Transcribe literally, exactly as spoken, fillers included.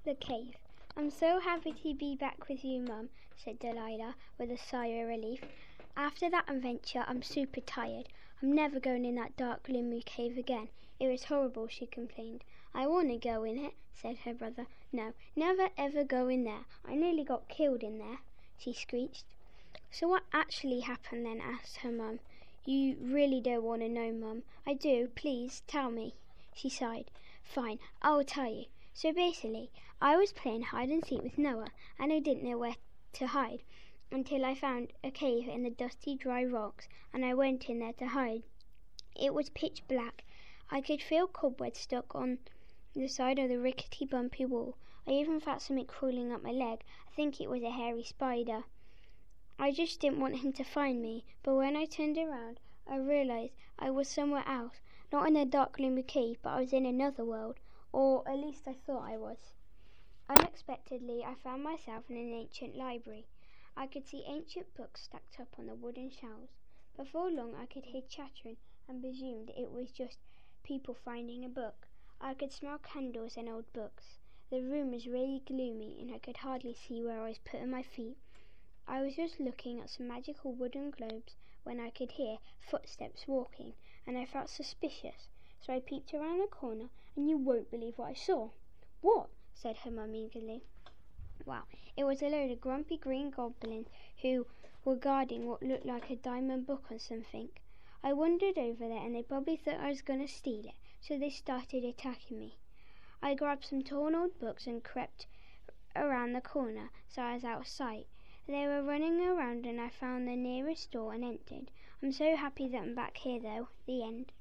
The cave. I'm so happy to be back with you, Mum, said Delilah with a sigh of relief. After that adventure, I'm super tired. I'm never going in that dark, gloomy cave again. It was horrible, she complained. I want to go in it, said her brother. No, never ever go in there. I nearly got killed in there, she screeched. So what actually happened then? Asked her mum. You really don't want to know, Mum. I do. Please, tell me. She sighed. Fine, I'll tell you. So basically, I was playing hide and seek with Noah, and I didn't know where to hide until I found a cave in the dusty, dry rocks, and I went in there to hide. It was pitch black. I could feel cobwebs stuck on the side of the rickety, bumpy wall. I even felt something crawling up my leg. I think it was a hairy spider. I just didn't want him to find me, but when I turned around, I realized I was somewhere else. Not in a dark, gloomy cave, but I was in another world, or at least I thought I was. Unexpectedly, I found myself in an ancient library. I could see ancient books stacked up on the wooden shelves. Before long, I could hear chattering and presumed it was just people finding a book. I could smell candles and old books. The room was really gloomy, and I could hardly see where I was putting my feet. I was just looking at some magical wooden globes when I could hear footsteps walking, and I felt suspicious. So I peeped around the corner, and you won't believe what I saw. What? Said her mum eagerly. Well, it was a load of grumpy green goblins who were guarding what looked like a diamond book or something. I wandered over there, and they probably thought I was going to steal it, so they started attacking me. I grabbed some torn old books and crept around the corner so I was out of sight. They were running around, and I found the nearest door and entered. I'm so happy that I'm back here, though. The end.